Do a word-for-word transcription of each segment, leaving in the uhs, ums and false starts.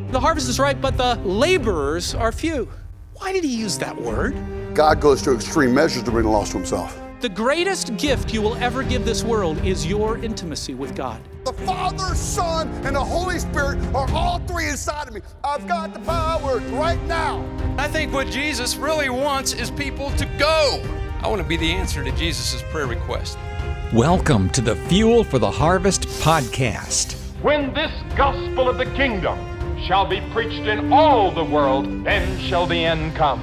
The harvest is ripe, but the laborers are few. Why did he use that word? God goes to extreme measures to bring the lost to himself. The greatest gift you will ever give this world is your intimacy with God. The Father, Son, and the Holy Spirit are all three inside of me. I've got the power right now. I think what Jesus really wants is people to go. I want to be the answer to Jesus' prayer request. Welcome to the Fuel for the Harvest podcast. When this gospel of the kingdom shall be preached in all the world, then shall the end come.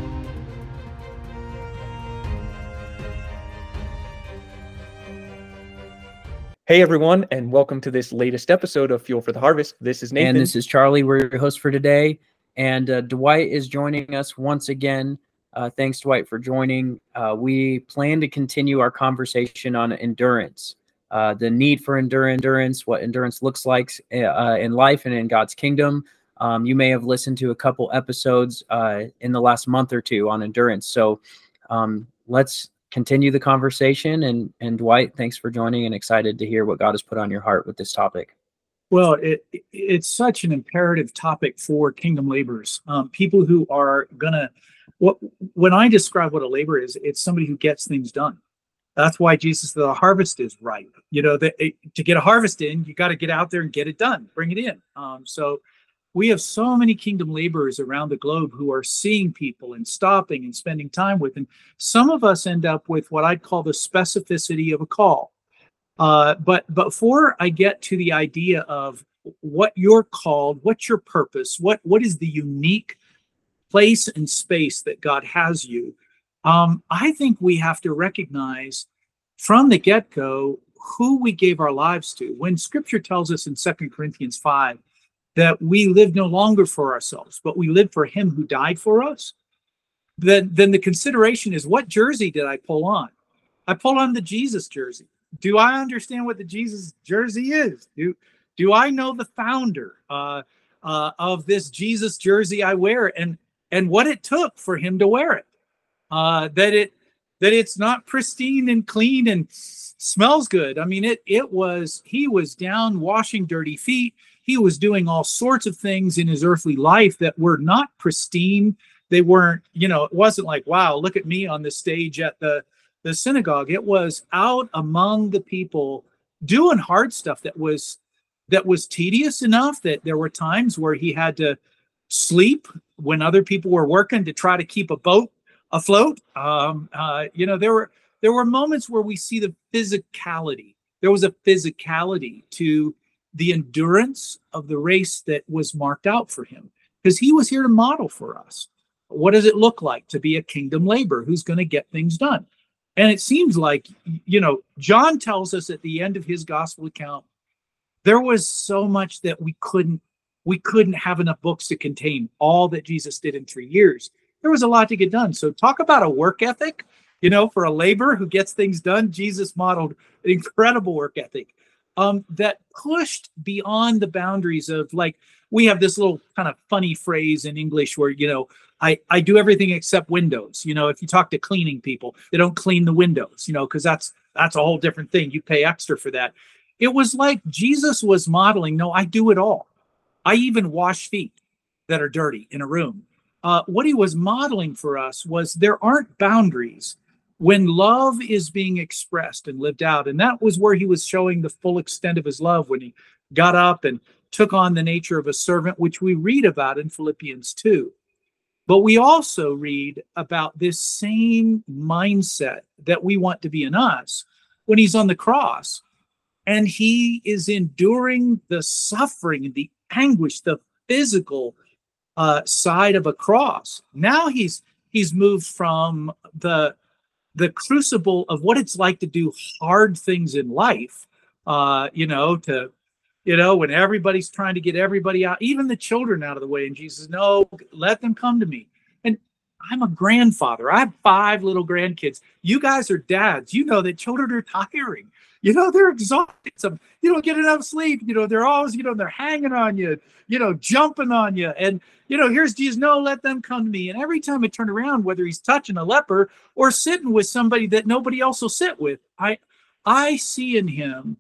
Hey everyone, and welcome to this latest episode of Fuel for the Harvest. This is Nathan. And this is Charlie. We're your host for today. And uh, Dwight is joining us once again. Uh, thanks, Dwight, for joining. Uh, we plan to continue our conversation on endurance, uh, the need for endurance, what endurance looks like uh, in life and in God's kingdom. Um, you may have listened to a couple episodes uh, in the last month or two on endurance. So um, let's continue the conversation. And, and Dwight, thanks for joining, and excited to hear what God has put on your heart with this topic. Well, it, it's such an imperative topic for kingdom laborers, um, people who are going to, what when I describe what a laborer is, it's somebody who gets things done. That's why Jesus said the harvest is ripe. You know, that to get a harvest in, you got to get out there and get it done, bring it in. Um, so we have so many kingdom laborers around the globe who are seeing people and stopping and spending time with. And some of us end up with what I'd call the specificity of a call. Uh, but, but before I get to the idea of what you're called, what's your purpose, what, what is the unique place and space that God has you, um, I think we have to recognize from the get-go who we gave our lives to. When Scripture tells us in Second Corinthians five that we live no longer for ourselves, but we live for him who died for us, then, then the consideration is, what jersey did I pull on? I pulled on the Jesus jersey. Do I understand what the Jesus jersey is? Do, do I know the founder uh, uh, of this Jesus jersey I wear, and, and what it took for him to wear it? Uh, that it that it's not pristine and clean and smells good. I mean, it it was, he was down washing dirty feet. He was doing all sorts of things in his earthly life that were not pristine. They weren't, you know, it wasn't like, wow, look at me on the stage at the, the synagogue. It was out among the people doing hard stuff that was, that was tedious enough that there were times where he had to sleep when other people were working to try to keep a boat afloat. Um, uh, you know, there were, there were moments where we see the physicality. There was a physicality to the endurance of the race that was marked out for him, because he was here to model for us. What does it look like to be a kingdom laborer who's going to get things done? And it seems like, you know, John tells us at the end of his gospel account, there was so much that we couldn't, we couldn't have enough books to contain all that Jesus did in three years. There was a lot to get done. So talk about a work ethic, you know, for a laborer who gets things done. Jesus modeled an incredible work ethic um, that pushed beyond the boundaries of, like, we have this little kind of funny phrase in English where, you know, I, I do everything except windows. You know, if you talk to cleaning people, they don't clean the windows, you know, because that's, that's a whole different thing. You pay extra for that. It was like Jesus was modeling, no, I do it all. I even wash feet that are dirty in a room. Uh, what he was modeling for us was there aren't boundaries when love is being expressed and lived out. And that was where he was showing the full extent of his love when he got up and took on the nature of a servant, which we read about in Philippians two. But we also read about this same mindset that we want to be in us when he's on the cross. And he is enduring the suffering and the anguish, the physical uh, side of a cross. Now he's he's moved from the the crucible of what it's like to do hard things in life, uh, you know, to, you know, when everybody's trying to get everybody out, even the children out of the way. And Jesus, no, let them come to me. And I'm a grandfather. I have five little grandkids. You guys are dads. You know that children are tiring. You know, they're exhausted. Some, you don't get enough sleep. You know, they're always, you know, they're hanging on you, you know, jumping on you. And, you know, here's Jesus, no, let them come to me. And every time I turn around, whether he's touching a leper or sitting with somebody that nobody else will sit with, I, I see in him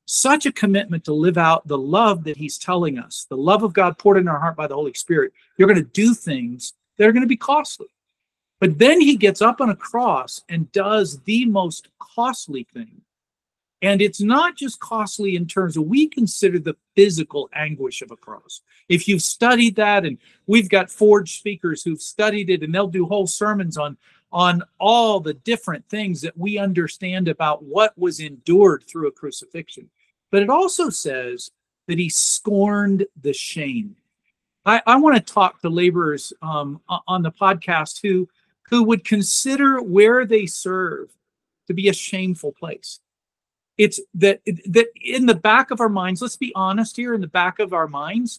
such a commitment to live out the love that he's telling us, the love of God poured in our heart by the Holy Spirit. You're going to do things that are going to be costly. But then he gets up on a cross and does the most costly thing. And it's not just costly in terms of, we consider the physical anguish of a cross. If you've studied that, and we've got Forge speakers who've studied it, and they'll do whole sermons on, on all the different things that we understand about what was endured through a crucifixion. But it also says that he scorned the shame. I, I want to talk to laborers um, on the podcast who, who would consider where they serve to be a shameful place. It's that, that in the back of our minds, let's be honest here, in the back of our minds,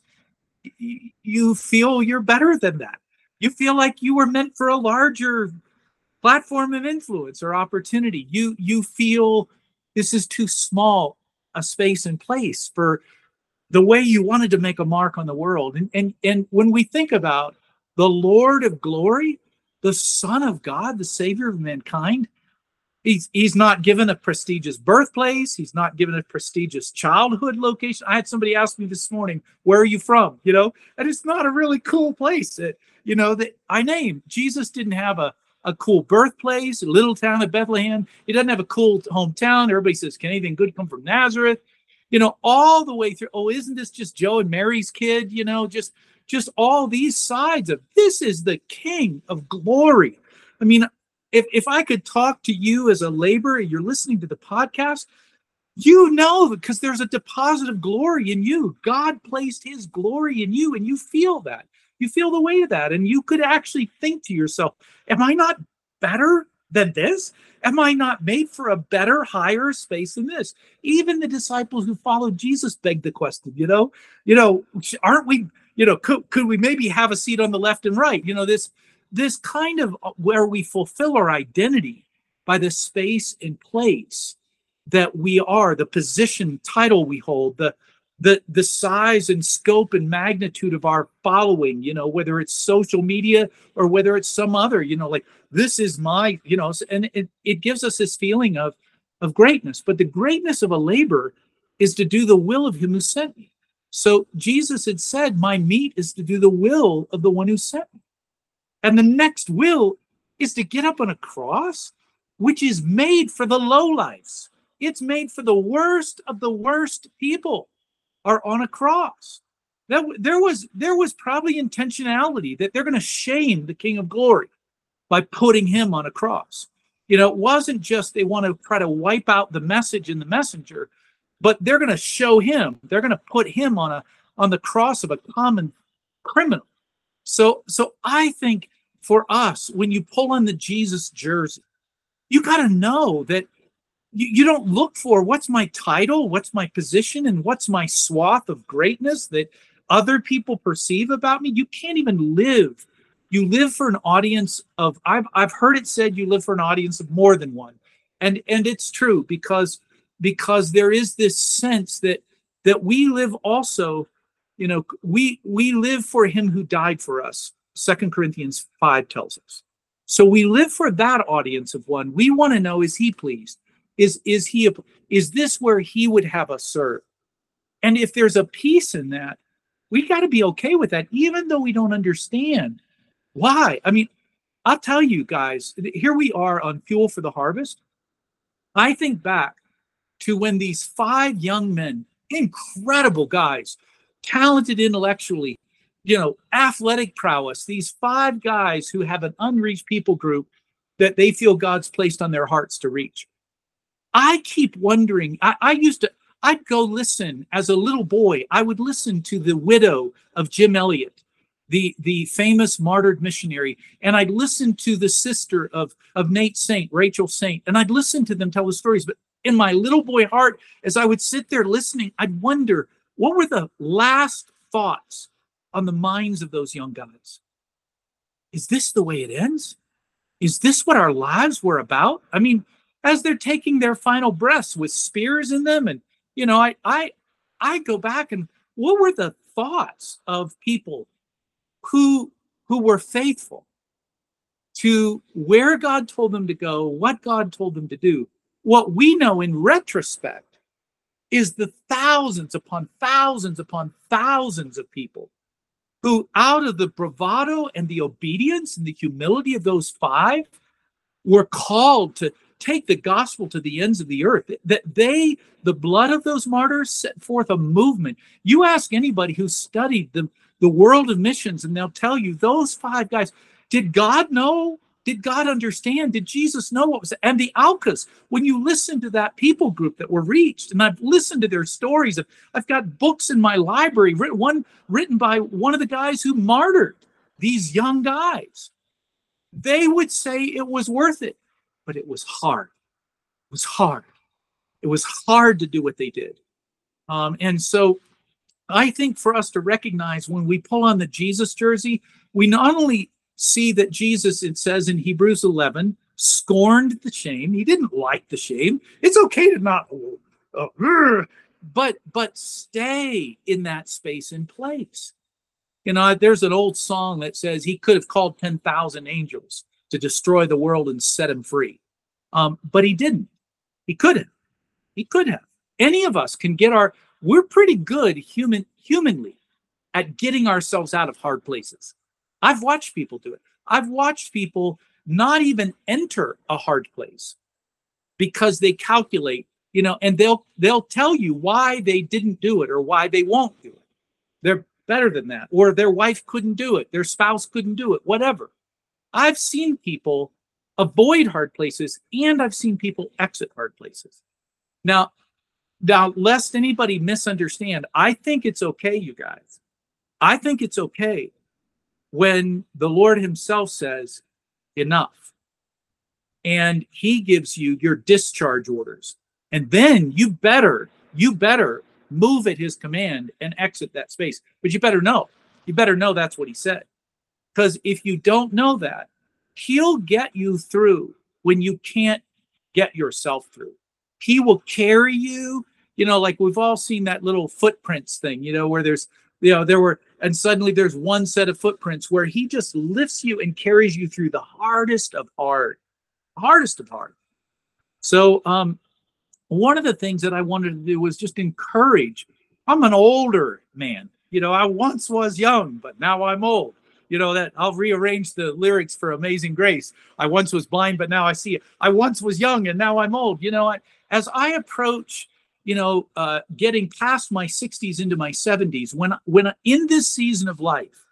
you feel you're better than that. You feel like you were meant for a larger platform of influence or opportunity. You, you feel this is too small a space and place for the way you wanted to make a mark on the world. And, and, and when we think about the Lord of glory, the Son of God, the Savior of mankind, he's, he's not given a prestigious birthplace. He's not given a prestigious childhood location. I had somebody ask me this morning, where are you from? You know, and it's not a really cool place that, you know, that I named. Jesus didn't have a, a cool birthplace, a little town of Bethlehem. He doesn't have a cool hometown. Everybody says, can anything good come from Nazareth? You know, all the way through. Oh, isn't this just Joe and Mary's kid? You know, just, just all these sides of, this is the King of glory. I mean, if, if I could talk to you as a laborer, you're listening to the podcast, you know, because there's a deposit of glory in you. God placed his glory in you, and you feel that. You feel the weight of that, and you could actually think to yourself, am I not better than this? Am I not made for a better, higher space than this? Even the disciples who followed Jesus begged the question, you know, you know, aren't we, you know, could, could we maybe have a seat on the left and right? You know, this, this kind of where we fulfill our identity by the space and place that we are, the position, title we hold, the, the, the size and scope and magnitude of our following, you know, whether it's social media or whether it's some other, you know, like, this is my, you know, and it, it gives us this feeling of, of greatness. But the greatness of a laborer is to do the will of him who sent me. So Jesus had said, my meat is to do the will of the one who sent me. And the next will is to get up on a cross, which is made for the lowlifes. It's made for the worst of the worst people are on a cross. That, there was, there was probably intentionality that they're going to shame the King of Glory by putting him on a cross. You know, it wasn't just they want to try to wipe out the message and the messenger, but they're going to show him. They're going to put him on a on the cross of a common criminal. So, so I think for us, when you pull on the Jesus jersey, you got to know that you, you don't look for what's my title, what's my position, and what's my swath of greatness that other people perceive about me. You can't even live. You live for an audience of, I've I've heard it said you live for an audience of more than one. And and it's true, because because there is this sense that that we live also, you know, we we live for him who died for us. Second Corinthians five tells us. So we live for that audience of one. We want to know, is he pleased? Is is he is this where he would have us serve? And if there's a peace in that, we got to be okay with that, even though we don't understand why. I mean, I'll tell you guys, here we are on Fuel for the Harvest. I think back to when these five young men, incredible guys, talented intellectually, you know, athletic prowess, these five guys who have an unreached people group that they feel God's placed on their hearts to reach. I keep wondering, I, I used to, I'd go listen as a little boy. I would listen to the widow of Jim Elliot, the the famous martyred missionary, and I'd listen to the sister of, of Nate Saint, Rachel Saint, and I'd listen to them tell the stories. But in my little boy heart, as I would sit there listening, I'd wonder, what were the last thoughts on the minds of those young guys? Is this the way it ends? Is this what our lives were about? I mean, as they're taking their final breaths with spears in them, and you know, I I I go back and what were the thoughts of people who who were faithful to where God told them to go, what God told them to do? What we know in retrospect is the thousands upon thousands upon thousands of people who, out of the bravado and the obedience and the humility of those five, were called to take the gospel to the ends of the earth. That they, the blood of those martyrs, set forth a movement. You ask anybody who studied the, the world of missions, and they'll tell you those five guys, did God know? Did God understand? Did Jesus know what was? And the Aucas, when you listen to that people group that were reached, and I've listened to their stories, of, I've got books in my library, written, one written by one of the guys who martyred these young guys. They would say it was worth it, but it was hard. It was hard. It was hard to do what they did. Um, and so I think for us to recognize when we pull on the Jesus jersey, we not only see that Jesus, it says in Hebrews eleven, scorned the shame. He didn't like the shame. It's okay to not, uh, uh, but but stay in that space and place. You know, there's an old song that says he could have called ten thousand angels to destroy the world and set him free. Um, but he didn't. He couldn't. He could have. Any of us can get our, we're pretty good human, humanly at getting ourselves out of hard places. I've watched people do it. I've watched people not even enter a hard place because they calculate, you know, and they'll they'll tell you why they didn't do it or why they won't do it. They're better than that, or their wife couldn't do it, their spouse couldn't do it, whatever. I've seen people avoid hard places, and I've seen people exit hard places. Now, now, lest anybody misunderstand, I think it's okay, you guys. I think it's okay when the Lord himself says, enough. And he gives you your discharge orders. And then you better, you better move at his command and exit that space. But you better know, you better know that's what he said. Because if you don't know that, he'll get you through when you can't get yourself through. He will carry you, you know, like we've all seen that little footprints thing, you know, where there's, you know, there were, and suddenly there's one set of footprints where he just lifts you and carries you through the hardest of hard, hardest of hard. So um, one of the things that I wanted to do was just encourage. I'm an older man. You know, I once was young, but now I'm old. You know, that I'll rearrange the lyrics for Amazing Grace. I once was blind, but now I see it. I once was young, and now I'm old. You know, I, as I approach, you know, uh, getting past my sixties into my seventies, when, when in this season of life,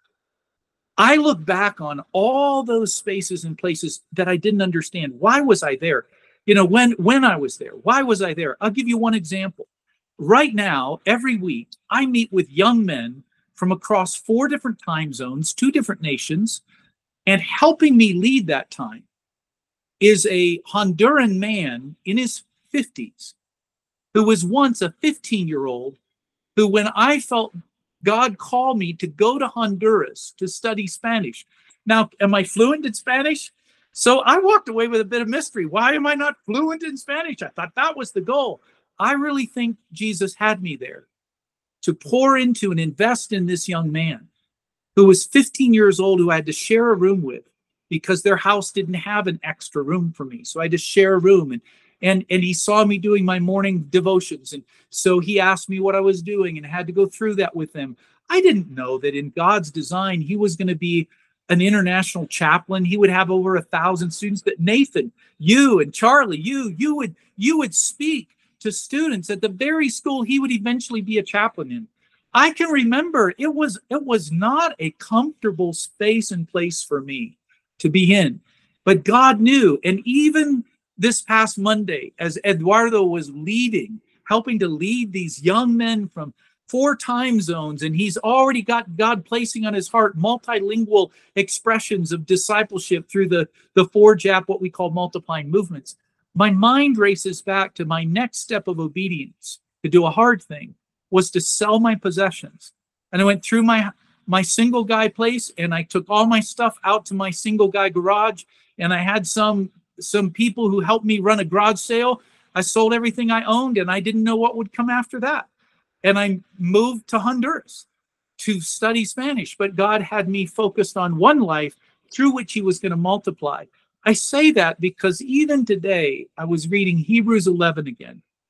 I look back on all those spaces and places that I didn't understand. Why was I there? You know, when, when I was there, why was I there? I'll give you one example. Right now, every week, I meet with young men from across four different time zones, two different nations, and helping me lead that time is a Honduran man in his fifties who was once a fifteen-year-old who, when I felt God call me to go to Honduras to study Spanish. Now, am I fluent in Spanish? So I walked away with a bit of mystery. Why am I not fluent in Spanish? I thought that was the goal. I really think Jesus had me there to pour into and invest in this young man who was fifteen years old, who I had to share a room with because their house didn't have an extra room for me. So I had to share a room, and and and he saw me doing my morning devotions. And so he asked me what I was doing and had to go through that with him. I didn't know that in God's design, he was going to be an international chaplain. He would have over a thousand students. That Nathan, you and Charlie, you, you would, you would speak to students at the very school he would eventually be a chaplain in. I can remember it was, it was not a comfortable space and place for me to be in, but God knew. And even this past Monday, as Eduardo was leading, helping to lead these young men from four time zones, and he's already got God placing on his heart multilingual expressions of discipleship through the, the four J A P, what we call multiplying movements. My mind races back to my next step of obedience to do a hard thing was to sell my possessions. And I went through my, my single guy place, and I took all my stuff out to my single guy garage, and I had some some people who helped me run a garage sale. I sold everything I owned, and I didn't know what would come after that. And I moved to Honduras to study Spanish, but God had me focused on one life through which he was going to multiply. I say that because even today, I was reading Hebrews eleven again,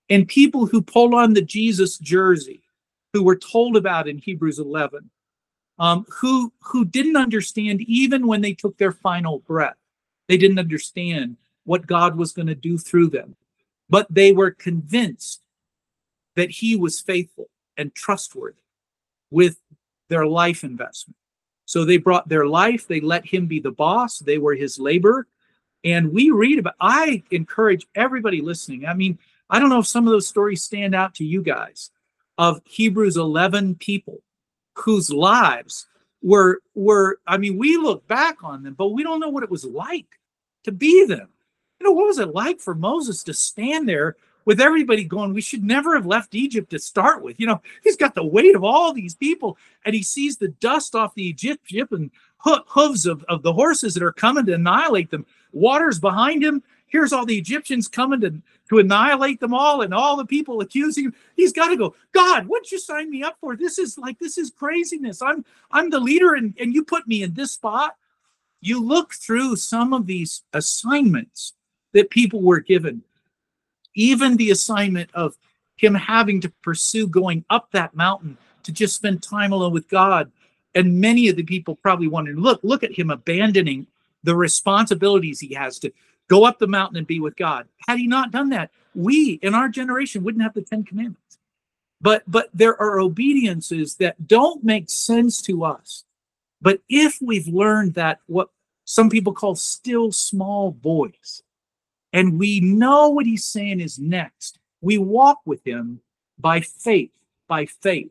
and people who pulled on the Jesus jersey, who were told about in Hebrews eleven, um, who, who didn't understand even when they took their final breath. They didn't understand what God was going to do through them, but they were convinced that he was faithful and trustworthy with their life investment. So they brought their life, they let him be the boss, they were his labor. And we read about, I encourage everybody listening. I mean, I don't know if some of those stories stand out to you guys of Hebrews eleven people whose lives were, were, I mean, we look back on them, but we don't know what it was like to be them. You know, what was it like for Moses to stand there with everybody going, we should never have left Egypt to start with? You know, he's got the weight of all these people, and he sees the dust off the Egyptian ho- hooves of, of the horses that are coming to annihilate them. Water's behind him. Here's all the Egyptians coming to, to annihilate them all, and all the people accusing him. He's got to go, God, what'd you sign me up for? This is like, this is craziness. I'm I'm the leader, and, and you put me in this spot. You look through some of these assignments that people were given, even the assignment of him having to pursue going up that mountain to just spend time alone with God. And many of the people probably wondering, look, look at him abandoning the responsibilities he has to go up the mountain and be with God. Had he not done that, we in our generation wouldn't have the Ten Commandments. But but there are obediences that don't make sense to us. But if we've learned that, what some people call still small voice, and we know what he's saying is next, we walk with him by faith, by faith.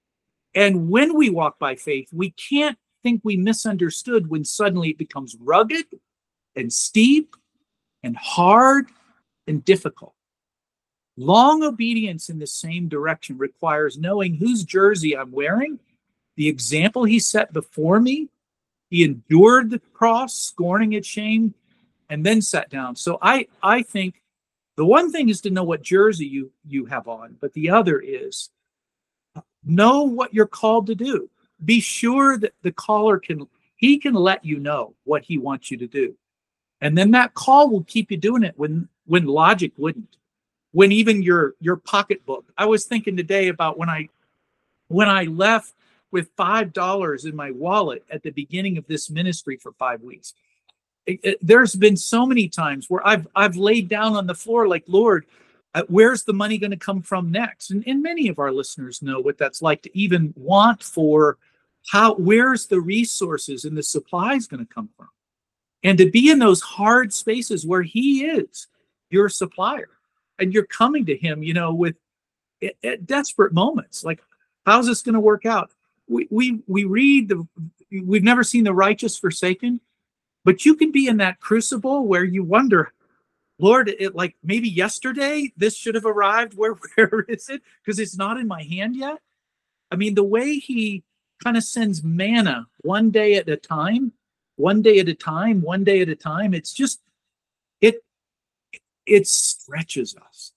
And when we walk by faith, we can't think we misunderstood when suddenly it becomes rugged and steep and hard and difficult. Long obedience in the same direction requires knowing whose jersey I'm wearing, the example he set before me. He endured the cross, scorning its shame, and then sat down. So I, I think the one thing is to know what jersey you, you have on, but the other is know what you're called to do. Be sure that the caller can, he can let you know what he wants you to do. And then that call will keep you doing it when, when logic wouldn't, when even your, your pocketbook. I was thinking today about when I, when I left with five dollars in my wallet at the beginning of this ministry for five weeks. It, it, there's been so many times where I've I've laid down on the floor like, Lord, uh, where's the money going to come from next? And, and many of our listeners know what that's like to even want for how, where's the resources and the supplies going to come from? And to be in those hard spaces where he is your supplier and you're coming to him, you know, with at, at desperate moments, like, how's this going to work out? We, we, we read, the, we've never seen the righteous forsaken. But you can be in that crucible where you wonder, Lord, it, like maybe yesterday this should have arrived. Where, where is it? Because it's not in my hand yet. I mean, the way he kind of sends manna one day at a time, one day at a time, one day at a time. It's just, it, it stretches us.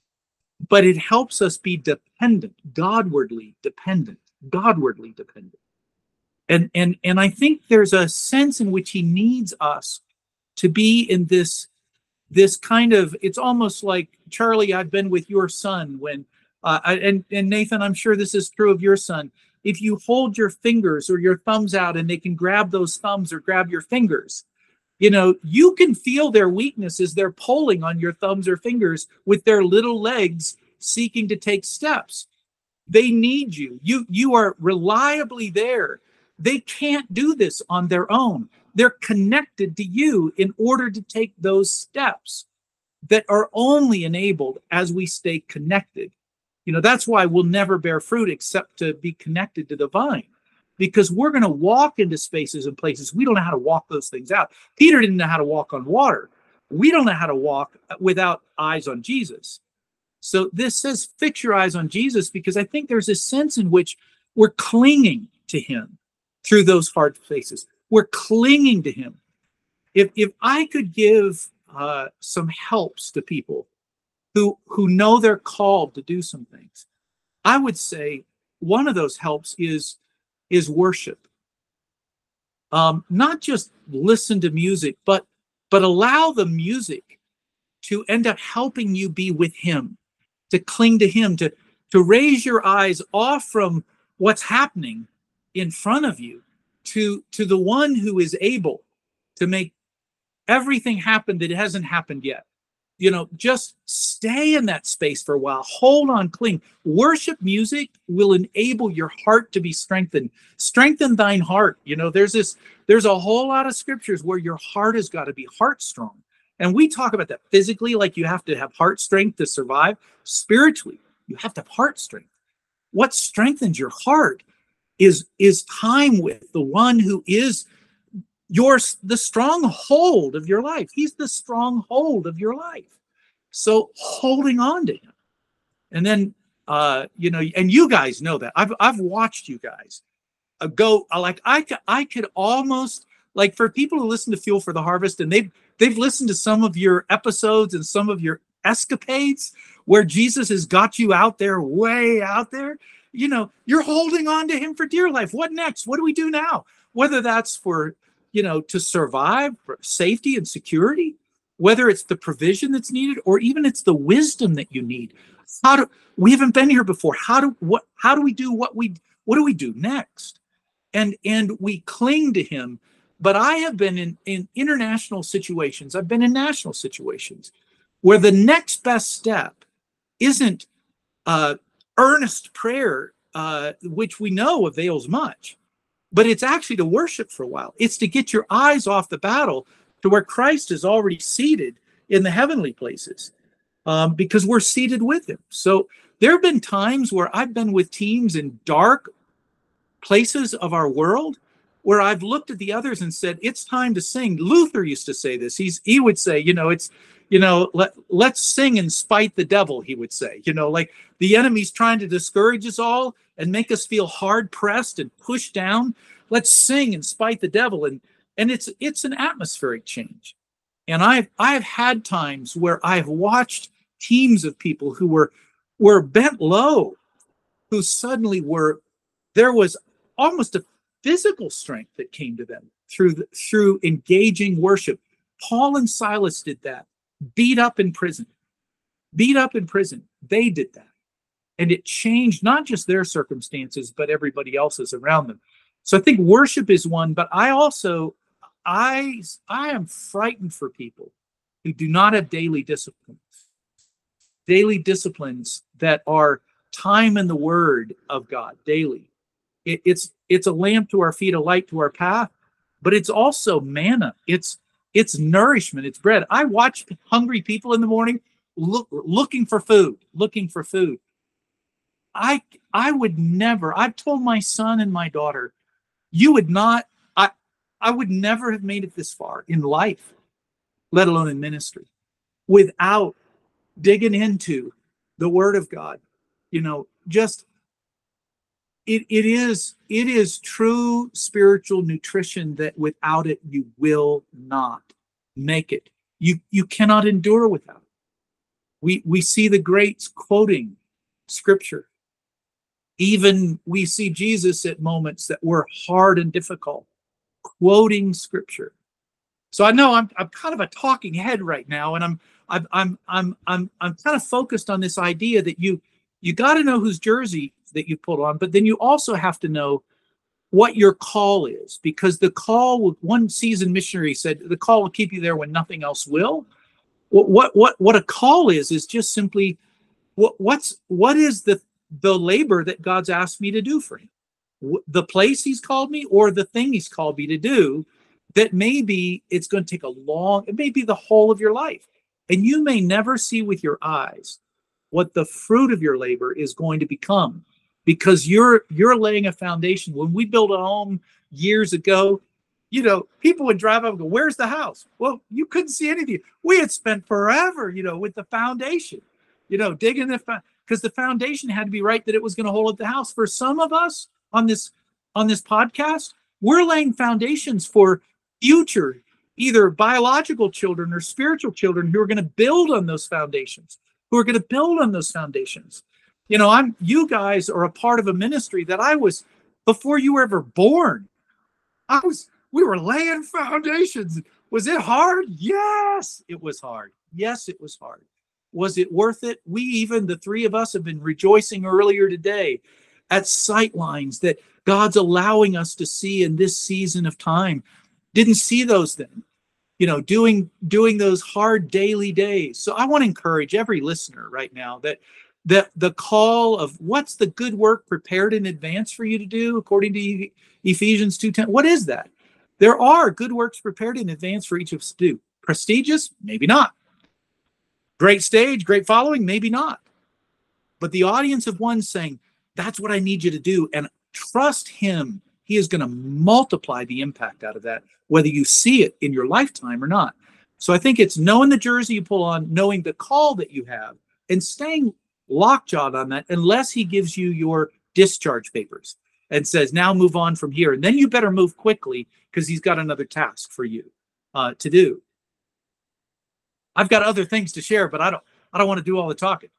But it helps us be dependent, Godwardly dependent, Godwardly dependent. And, and, and I think there's a sense in which he needs us to be in this, this kind of, it's almost like, Charlie, I've been with your son when, uh, I, and, and Nathan, I'm sure this is true of your son. If you hold your fingers or your thumbs out and they can grab those thumbs or grab your fingers, you know, you can feel their weakness as they're pulling on your thumbs or fingers with their little legs seeking to take steps. They need you. You, you are reliably there. They can't do this on their own. They're connected to you in order to take those steps that are only enabled as we stay connected. You know, that's why we'll never bear fruit except to be connected to the vine, because we're going to walk into spaces and places. We don't know how to walk those things out. Peter didn't know how to walk on water. We don't know how to walk without eyes on Jesus. So this says, fix your eyes on Jesus, because I think there's a sense in which we're clinging to him through those hard places. We're clinging to him. If if I could give uh, some helps to people who who know they're called to do some things, I would say one of those helps is is worship. Um, not just listen to music, but but allow the music to end up helping you be with him. to cling to him, to, to raise your eyes off from what's happening in front of you to, to the one who is able to make everything happen that hasn't happened yet. You know, just stay in that space for a while. Hold on, cling. Worship music will enable your heart to be strengthened. Strengthen thine heart. You know, there's this, there's a whole lot of scriptures where your heart has got to be heart strong. And we talk about that physically, like you have to have heart strength to survive. Spiritually, you have to have heart strength. What strengthens your heart is, is time with the one who is your the stronghold of your life. He's the stronghold of your life. So holding on to him. And then, uh, you know, and you guys know that. I've I've watched you guys uh, go, uh, like, I, I could almost, like, for people who listen to Fuel for the Harvest, and they've, they've listened to some of your episodes and some of your escapades where Jesus has got you out there, way out there, you know, you're holding on to him for dear life. What next? What do we do now? Whether that's for, you know, to survive, for safety and security, whether it's the provision that's needed, or even it's the wisdom that you need. How do we haven't been here before? How do what? How do we do what we? What do we do next? And and we cling to him. But I have been in in international situations. I've been in national situations where the next best step isn't uh, earnest prayer, uh, which we know avails much. But it's actually to worship for a while. It's to get your eyes off the battle to where Christ is already seated in the heavenly places, um, because we're seated with him. So there have been times where I've been with teams in dark places of our world where I've looked at the others and said, it's time to sing. Luther used to say this. He's he would say, you know, it's, you know, let, let's sing and spite the devil, he would say. You know, like the enemy's trying to discourage us all and make us feel hard pressed and pushed down. Let's sing and spite the devil. And and it's it's an atmospheric change. And I've I've had times where I've watched teams of people who were were bent low, who suddenly were, there was almost a physical strength that came to them through the, through engaging worship. Paul and Silas did that. Beat up in prison. Beat up in prison. They did that. And it changed not just their circumstances, but everybody else's around them. So I think worship is one, but I also, I, I am frightened for people who do not have daily disciplines. Daily disciplines that are time in the word of God daily. It, it's, it's a lamp to our feet, a light to our path, but it's also manna. It's, it's nourishment. It's bread. I watch hungry people in the morning look, looking for food, looking for food. I I would never, I've told my son and my daughter, you would not, I I would never have made it this far in life, let alone in ministry, without digging into the word of God. You know, just, it it is, it is true spiritual nutrition that without it, you will not make it. You you cannot endure without it. We we see the greats quoting scripture. Even we see Jesus at moments that were hard and difficult, quoting scripture. So I know I'm I'm kind of a talking head right now, and I'm I'm I'm I'm I'm I'm kind of focused on this idea that you you got to know whose jersey that you put on, but then you also have to know what your call is, because the call, one seasoned missionary said, the call will keep you there when nothing else will. What what what what a call is is just simply what what's what is the the labor that God's asked me to do for him, the place he's called me, or the thing he's called me to do, that maybe it's going to take a long, it may be the whole of your life. And you may never see with your eyes what the fruit of your labor is going to become, because you're, you're laying a foundation. When we built a home years ago, you know, people would drive up and go, where's the house? Well, you couldn't see anything. We had spent forever, you know, with the foundation, you know, digging the foundation. Because the foundation had to be right that it was going to hold up the house. For some of us on this on this podcast, we're laying foundations for future, either biological children or spiritual children who are going to build on those foundations, who are going to build on those foundations. You know, I'm you guys are a part of a ministry that I was, before you were ever born, I was, we were laying foundations. Was it hard? Yes, it was hard. Yes, it was hard. Was it worth it? We, even the three of us, have been rejoicing earlier today at sight lines that God's allowing us to see in this season of time. Didn't see those then, you know, doing doing those hard daily days. So I want to encourage every listener right now that that the call of what's the good work prepared in advance for you to do, according to Ephesians two ten. What is that? There are good works prepared in advance for each of us to do. Prestigious? Maybe not. Great stage, great following? Maybe not. But the audience of one saying, that's what I need you to do, and trust him. He is going to multiply the impact out of that, whether you see it in your lifetime or not. So I think it's knowing the jersey you pull on, knowing the call that you have, and staying lockjawed on that unless he gives you your discharge papers and says, now move on from here. And then you better move quickly because he's got another task for you uh, to do. I've got other things to share, but I don't I don't want to do all the talking.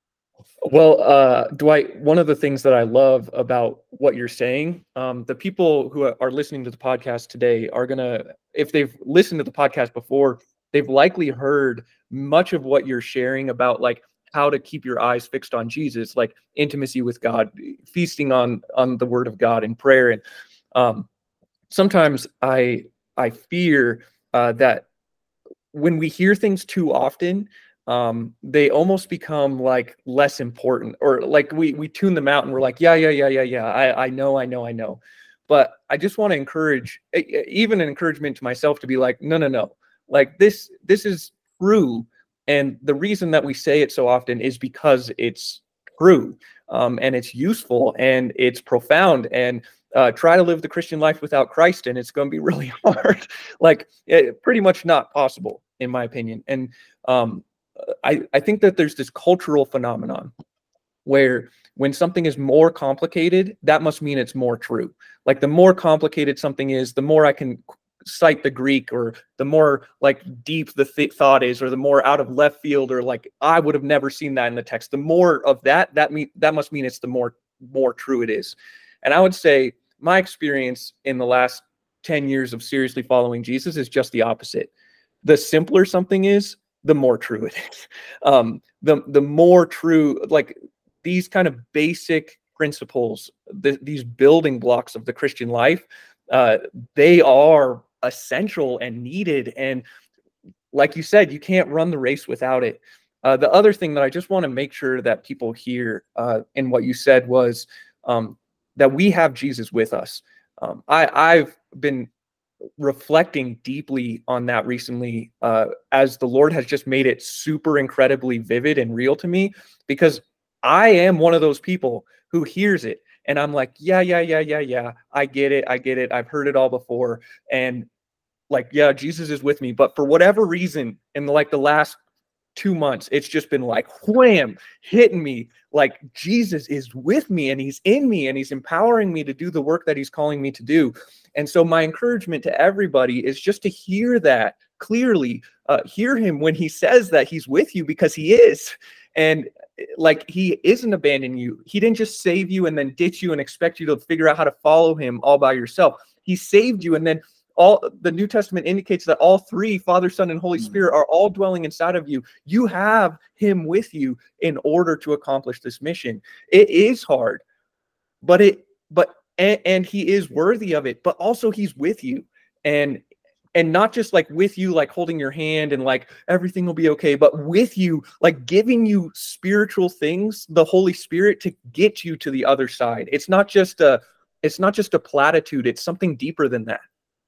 Well, uh, Dwight, one of the things that I love about what you're saying, um, the people who are listening to the podcast today are going to, if they've listened to the podcast before, they've likely heard much of what you're sharing about, like, how to keep your eyes fixed on Jesus, like intimacy with God, feasting on on the word of God in prayer. And um, sometimes I I fear uh, that when we hear things too often, um, they almost become like less important, or like we we tune them out and we're like, yeah, yeah, yeah, yeah, yeah. I, I know, I know, I know. But I just want to encourage, even an encouragement to myself, to be like, no, no, no. Like this, this is true. And the reason that we say it so often is because it's true, um, and it's useful and it's profound. And Uh, try to live the Christian life without Christ, and it's going to be really hard. Like, it, pretty much not possible, in my opinion. And um, I, I think that there's this cultural phenomenon where when something is more complicated, that must mean it's more true. Like, the more complicated something is, the more I can cite the Greek, or the more like deep the th- thought is, or the more out of left field, or like I would have never seen that in the text. The more of that, that mean that must mean it's the more more true it is. And I would say my experience in the last ten years of seriously following Jesus is just the opposite. The simpler something is, the more true it is. Um, the, the more true, like these kind of basic principles, the, these building blocks of the Christian life, uh, they are essential and needed. And like you said, you can't run the race without it. Uh, the other thing that I just want to make sure that people hear uh, in what you said was, um, that we have Jesus with us. Um, I, I've been reflecting deeply on that recently, uh, as the Lord has just made it super incredibly vivid and real to me, because I am one of those people who hears it and I'm like, yeah, yeah, yeah, yeah, yeah. I get it. I get it. I've heard it all before. And like, yeah, Jesus is with me. But for whatever reason, in the, like the last two months, it's just been like wham, hitting me like Jesus is with me and he's in me and he's empowering me to do the work that he's calling me to do. And so my encouragement to everybody is just to hear that clearly, uh, hear him when he says that he's with you, because he is. And like, he isn't abandoning you. He didn't just save you and then ditch you and expect you to figure out how to follow him all by yourself. He saved you, and then all the New Testament indicates that all three, Father, Son, and Holy Spirit, are all dwelling inside of you. You have him with you in order to accomplish this mission. It is hard, but it, but, and, and he is worthy of it, but also he's with you, and, and not just like with you, like holding your hand and like everything will be okay, but with you, like giving you spiritual things, the Holy Spirit, to get you to the other side. It's not just a, it's not just a platitude. It's something deeper than that.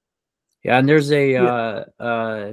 Yeah, and there's a uh, uh,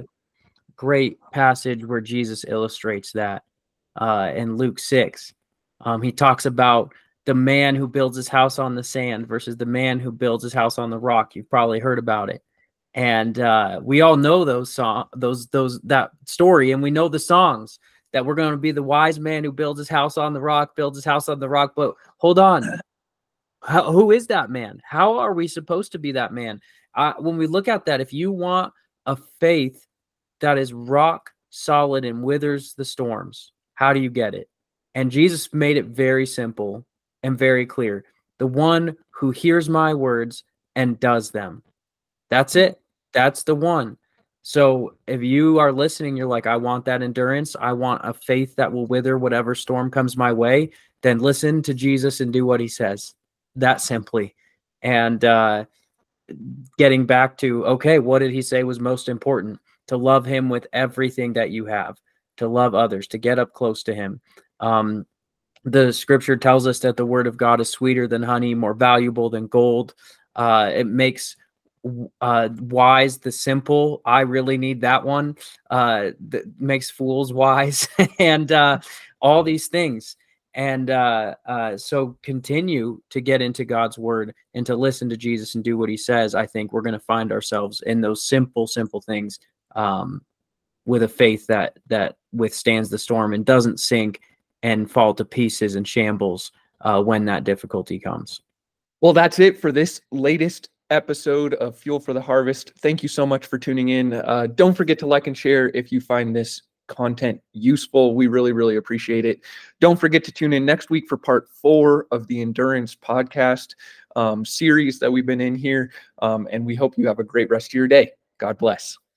great passage where Jesus illustrates that uh, in Luke six. Um, he talks about the man who builds his house on the sand versus the man who builds his house on the rock. You've probably heard about it, and uh, we all know those song, those those that story, and we know the songs that we're going to be the wise man who builds his house on the rock, builds his house on the rock. But hold on, How, who is that man? How are we supposed to be that man? Uh, when we look at that, if you want a faith that is rock solid and withers the storms, how do you get it? And Jesus made it very simple and very clear. The one who hears my words and does them. That's it. That's the one. So if you are listening, you're like, I want that endurance. I want a faith that will wither whatever storm comes my way. Then listen to Jesus and do what he says. That simply. And uh, getting back to, okay, what did he say was most important? To love him with everything that you have, to love others, to get up close to him. Um, the scripture tells us that the word of God is sweeter than honey, more valuable than gold. Uh, it makes uh, wise the simple. I really need that one. Uh, that makes fools wise and uh, all these things. And uh, uh, so continue to get into God's word and to listen to Jesus and do what he says. I think we're going to find ourselves in those simple, simple things um, with a faith that that withstands the storm and doesn't sink and fall to pieces and shambles uh, when that difficulty comes. Well, that's it for this latest episode of Fuel for the Harvest. Thank you so much for tuning in. Uh, don't forget to like and share if you find this content useful. We really, really appreciate it. Don't forget to tune in next week for part four of the Endurance podcast um, series that we've been in here. Um, and we hope you have a great rest of your day. God bless.